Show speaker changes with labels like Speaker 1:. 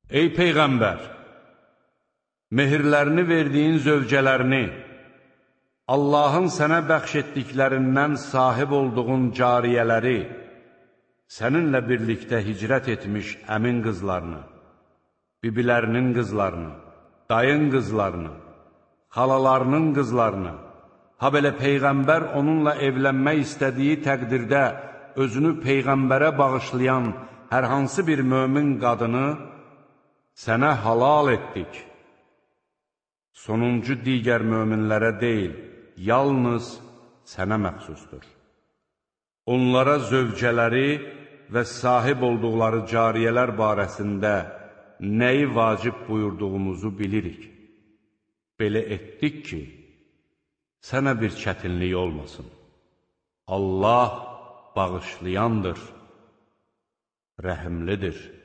Speaker 1: Ey Peyğəmbər! Mehirlərini verdiyin zövcələrini, Allahın sənə bəxş etdiklərindən sahib olduğun cariyələri, səninlə birlikdə hicrət etmiş əmin qızlarını, bibilərinin qızlarını, dayın qızlarını, xalalarının qızlarını, ha belə Peyğəmbər onunla evlənmək istədiyi təqdirdə özünü Peyğəmbərə bağışlayan hər hansı bir mömin qadını sənə halal etdik. Sonuncu digər möminlərə deyil, yalnız sənə məxsusdur. Onlara zövcələri və sahib olduqları cariyələr barəsində nəyi vacib buyurduğumuzu bilirik. Belə etdik ki, sənə bir çətinlik olmasın. Allah bağışlayandır, rəhimlidir.